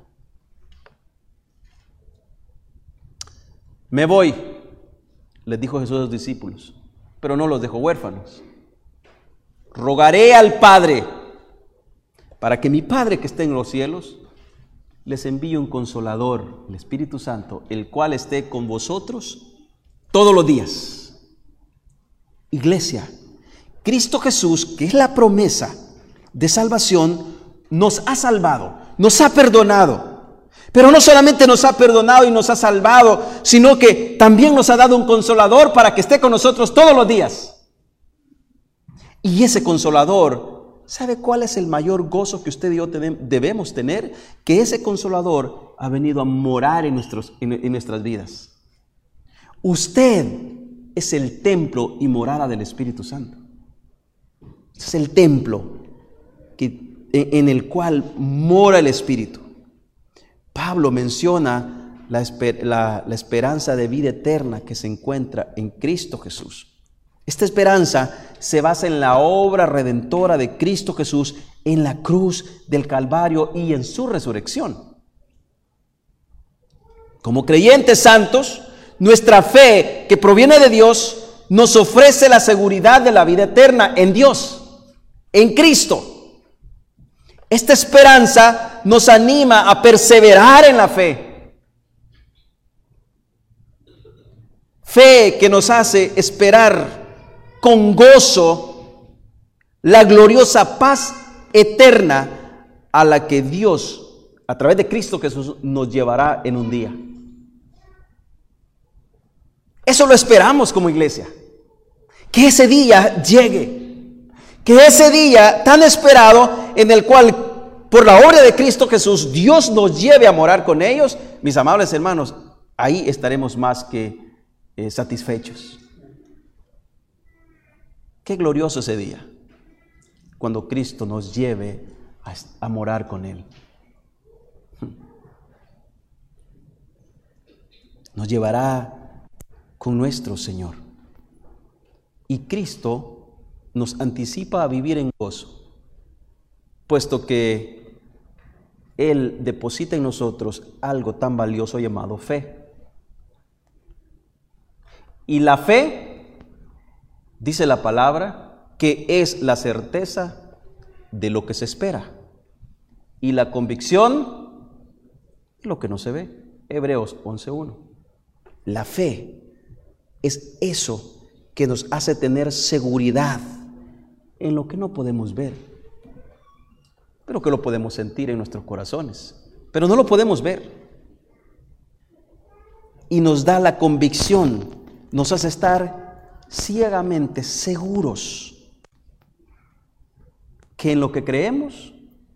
Me voy, les dijo Jesús a los discípulos, pero no los dejó huérfanos. Rogaré al Padre para que mi Padre que esté en los cielos les envíe un consolador, el Espíritu Santo, el cual esté con vosotros todos los días. Iglesia, Cristo Jesús, que es la promesa de salvación, nos ha salvado, nos ha perdonado. Pero no solamente nos ha perdonado y nos ha salvado, sino que también nos ha dado un consolador para que esté con nosotros todos los días. Y ese consolador, ¿sabe cuál es el mayor gozo que usted y yo debemos tener? Que ese consolador ha venido a morar en, nuestros, en, en nuestras vidas. Usted es el templo y morada del Espíritu Santo. Es el templo que, en el cual mora el Espíritu. Pablo menciona la, esper, la, la esperanza de vida eterna que se encuentra en Cristo Jesús. Esta esperanza se basa en la obra redentora de Cristo Jesús en la cruz del Calvario y en su resurrección. Como creyentes santos, nuestra fe que proviene de Dios nos ofrece la seguridad de la vida eterna en Dios, en Cristo. Esta esperanza nos anima a perseverar en la fe. Fe que nos hace esperar con gozo la gloriosa paz eterna a la que Dios, a través de Cristo Jesús, nos llevará en un día. Eso lo esperamos como iglesia. Que ese día llegue. Que ese día tan esperado en el cual por la obra de Cristo Jesús Dios nos lleve a morar con ellos, mis amables hermanos, ahí estaremos más que eh, satisfechos. Qué glorioso ese día, cuando Cristo nos lleve a, a morar con Él. Nos llevará con nuestro Señor. Y Cristo nos anticipa a vivir en gozo, puesto que Él deposita en nosotros algo tan valioso llamado fe. Y la fe, dice la palabra, que es la certeza de lo que se espera. Y la convicción, lo que no se ve. Hebreos once uno. La fe es eso que nos hace tener seguridad En lo que no podemos ver, pero que lo podemos sentir en nuestros corazones, pero no lo podemos ver. Y nos da la convicción, nos hace estar ciegamente seguros que en lo que creemos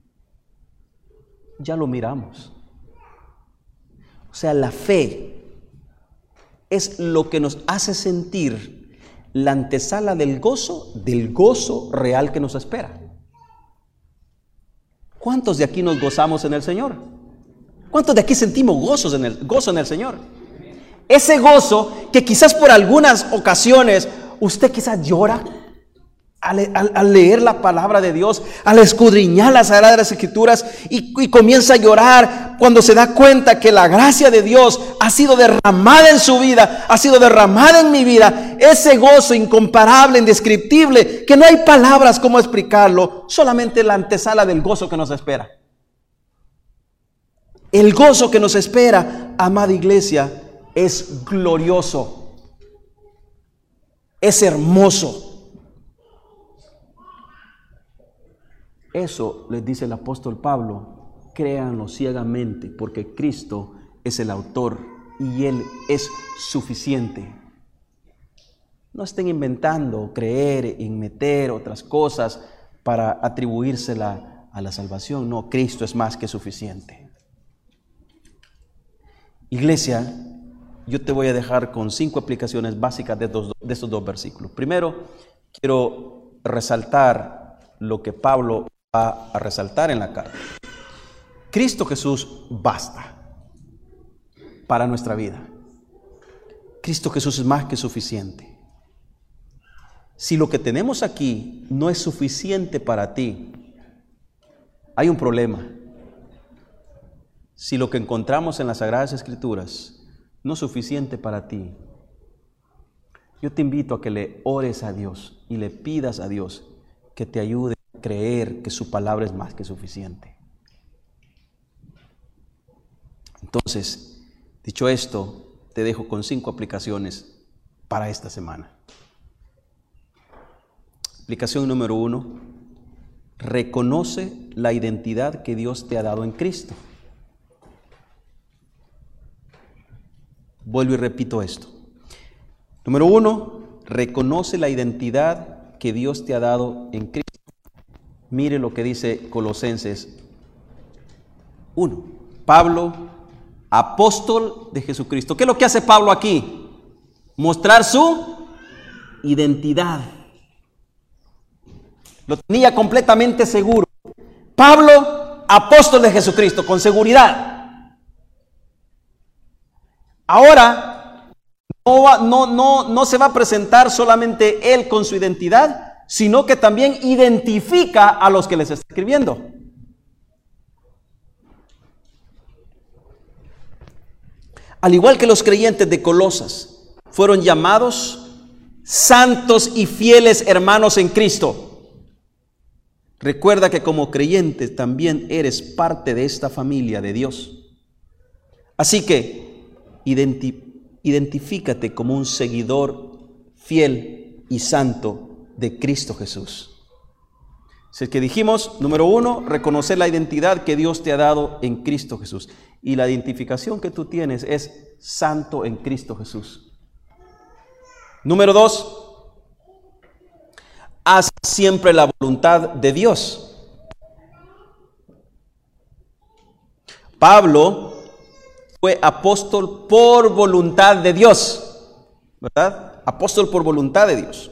ya lo miramos. O sea, la fe es lo que nos hace sentir la antesala del gozo, del gozo real que nos espera. ¿Cuántos de aquí nos gozamos en el Señor? ¿Cuántos de aquí sentimos gozos en el, gozo en el Señor? Ese gozo que quizás por algunas ocasiones usted quizás llora al, al, al leer la palabra de Dios, al escudriñar las Sagradas Escrituras y, y comienza a llorar cuando se da cuenta que la gracia de Dios ha sido derramada en su vida, ha sido derramada en mi vida. Ese gozo incomparable, indescriptible, que no hay palabras como explicarlo, solamente la antesala del gozo que nos espera. El gozo que nos espera, amada iglesia, es glorioso, es hermoso. Eso les dice el apóstol Pablo, créanlo ciegamente, porque Cristo es el autor y Él es suficiente. No estén inventando, creer, en meter otras cosas para atribuírsela a la salvación. No, Cristo es más que suficiente. Iglesia, yo te voy a dejar con cinco aplicaciones básicas de, dos, de estos dos versículos. Primero, quiero resaltar lo que Pablo va a resaltar en la carta. Cristo Jesús basta para nuestra vida. Cristo Jesús es más que suficiente. Si lo que tenemos aquí no es suficiente para ti, hay un problema. Si lo que encontramos en las Sagradas Escrituras no es suficiente para ti, yo te invito a que le ores a Dios y le pidas a Dios que te ayude a creer que su palabra es más que suficiente. Entonces, dicho esto, te dejo con cinco aplicaciones para esta semana. Aplicación número uno, reconoce la identidad que Dios te ha dado en Cristo. Vuelvo y repito esto. Número uno, reconoce la identidad que Dios te ha dado en Cristo. Mire lo que dice Colosenses uno. Pablo, apóstol de Jesucristo. ¿Qué es lo que hace Pablo aquí? Mostrar su identidad. Lo tenía completamente seguro. Pablo, apóstol de Jesucristo, con seguridad. Ahora, no, va, no, no, no se va a presentar solamente él con su identidad, sino que también identifica a los que les está escribiendo. Al igual que los creyentes de Colosas fueron llamados santos y fieles hermanos en Cristo. Recuerda que como creyente también eres parte de esta familia de Dios. Así que identi- identifícate como un seguidor fiel y santo de Cristo Jesús. Así que dijimos, número uno, reconocer la identidad que Dios te ha dado en Cristo Jesús. Y la identificación que tú tienes es santo en Cristo Jesús. Número dos, haz siempre la voluntad de Dios. Pablo fue apóstol por voluntad de Dios, ¿verdad? Apóstol por voluntad de Dios.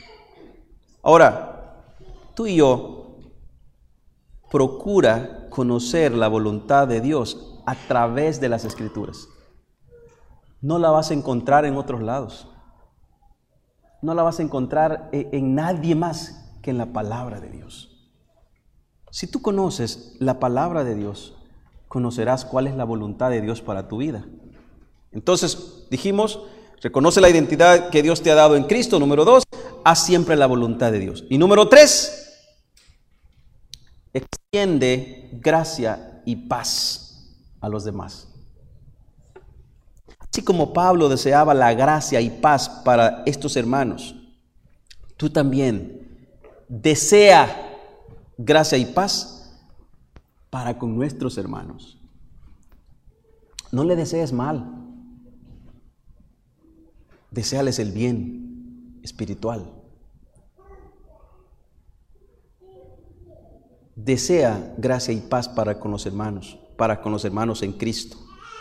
Ahora, tú y yo procura conocer la voluntad de Dios a través de las Escrituras. No la vas a encontrar en otros lados. No la vas a encontrar en nadie más que en la palabra de Dios. Si tú conoces la palabra de Dios, conocerás cuál es la voluntad de Dios para tu vida. Entonces, dijimos, reconoce la identidad que Dios te ha dado en Cristo. Número dos, haz siempre la voluntad de Dios. Y número tres, extiende gracia y paz a los demás. Así como Pablo deseaba la gracia y paz para estos hermanos, tú también desea gracia y paz para con nuestros hermanos. No le desees mal. Deséales el bien espiritual. Desea gracia y paz para con los hermanos, para con los hermanos en Cristo.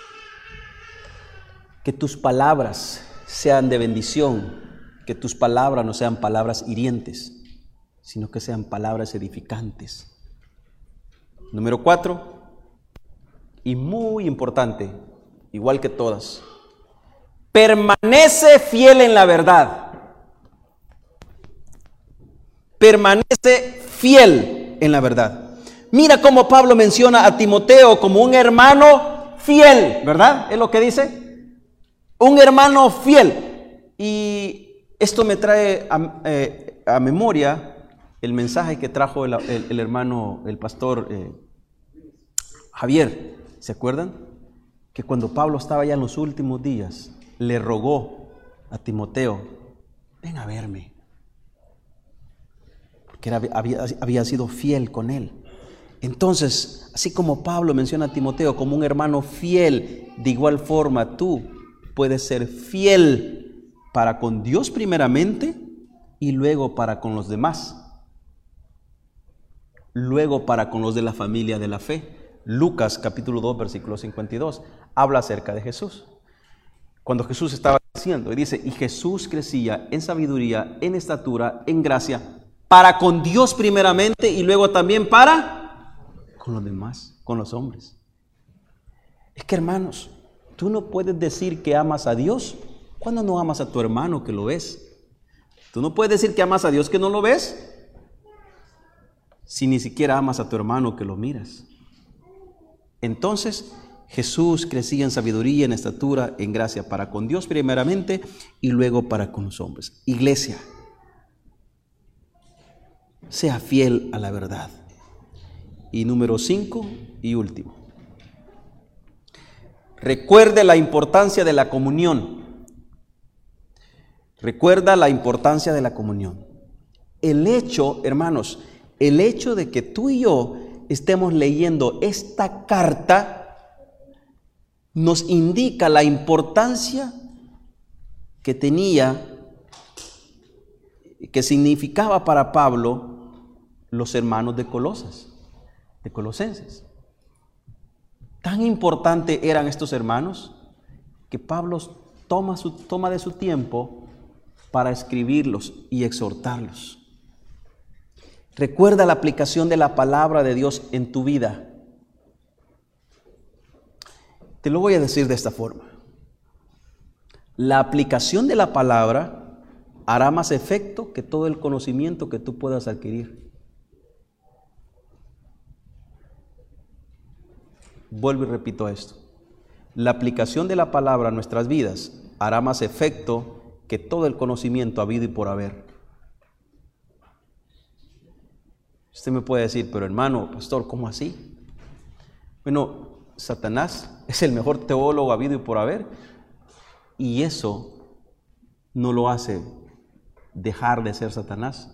Que tus palabras sean de bendición, que tus palabras no sean palabras hirientes, sino que sean palabras edificantes. Número cuatro, y muy importante, igual que todas, permanece fiel en la verdad. Permanece fiel en la verdad. Mira cómo Pablo menciona a Timoteo como un hermano fiel, ¿verdad? Es lo que dice. Un hermano fiel. Y esto me trae a, eh, a memoria el mensaje que trajo el, el, el hermano, el pastor eh, Javier. ¿Se acuerdan? Que cuando Pablo estaba ya en los últimos días, le rogó a Timoteo, ven a verme. Porque era, había, había sido fiel con él. Entonces, así como Pablo menciona a Timoteo como un hermano fiel, de igual forma tú puedes ser fiel para con Dios primeramente y luego para con los demás. Luego para con los de la familia de la fe. Lucas capítulo dos versículo cincuenta y dos habla acerca de Jesús. Cuando Jesús estaba creciendo y dice, y Jesús crecía en sabiduría, en estatura, en gracia, para con Dios primeramente y luego también para con los demás, con los hombres. Es que hermanos, tú no puedes decir que amas a Dios cuando no amas a tu hermano que lo ves. Tú no puedes decir que amas a Dios que no lo ves si ni siquiera amas a tu hermano que lo miras. Entonces, Jesús crecía en sabiduría, en estatura, en gracia, para con Dios primeramente y luego para con los hombres. Iglesia, sea fiel a la verdad. Y número cinco y último, recuerde la importancia de la comunión. Recuerda la importancia de la comunión. El hecho, hermanos, el hecho de que tú y yo estemos leyendo esta carta nos indica la importancia que tenía, que significaba para Pablo los hermanos de Colosas, de Colosenses. Tan importante eran estos hermanos que Pablo toma, su, toma de su tiempo para escribirlos y exhortarlos. Recuerda la aplicación de la palabra de Dios en tu vida. Te lo voy a decir de esta forma. La aplicación de la palabra hará más efecto que todo el conocimiento que tú puedas adquirir. Vuelvo y repito esto. La aplicación de la palabra a nuestras vidas hará más efecto que todo el conocimiento habido y por haber. Usted me puede decir, pero hermano, pastor, ¿cómo así? Bueno, Satanás es el mejor teólogo habido y por haber, y eso no lo hace dejar de ser Satanás.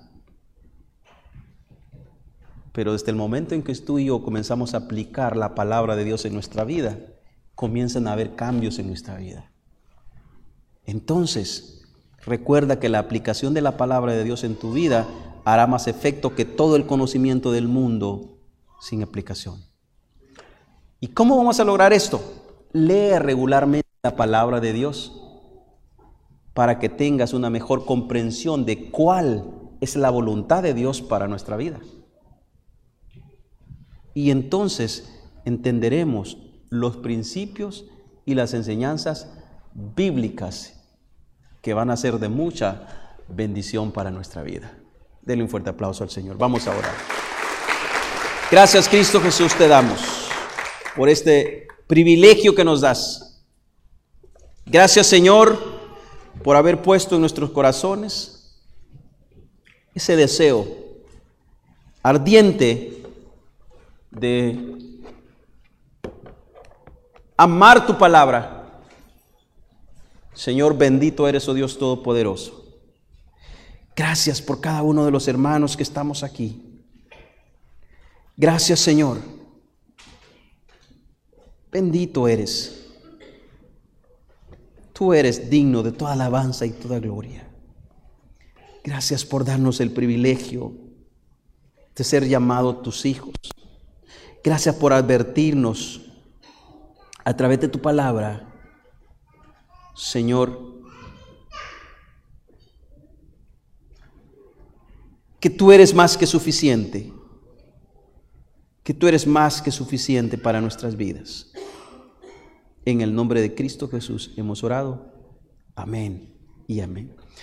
Pero desde el momento en que tú y yo comenzamos a aplicar la palabra de Dios en nuestra vida, comienzan a haber cambios en nuestra vida. Entonces, recuerda que la aplicación de la palabra de Dios en tu vida hará más efecto que todo el conocimiento del mundo sin aplicación. ¿Y cómo vamos a lograr esto? Lee regularmente la palabra de Dios para que tengas una mejor comprensión de cuál es la voluntad de Dios para nuestra vida. Y entonces entenderemos los principios y las enseñanzas bíblicas que van a ser de mucha bendición para nuestra vida. Denle un fuerte aplauso al Señor. Vamos a orar. Gracias, Cristo Jesús, te damos por este privilegio que nos das. Gracias, Señor, por haber puesto en nuestros corazones ese deseo ardiente de amar tu palabra. Señor, bendito eres, oh Dios Todopoderoso. Gracias por cada uno de los hermanos que estamos aquí. Gracias, Señor. Bendito eres. Tú eres digno de toda alabanza y toda gloria. Gracias por darnos el privilegio de ser llamados tus hijos. Gracias por advertirnos a través de tu palabra, Señor, que tú eres más que suficiente, que tú eres más que suficiente para nuestras vidas. En el nombre de Cristo Jesús hemos orado. Amén y amén.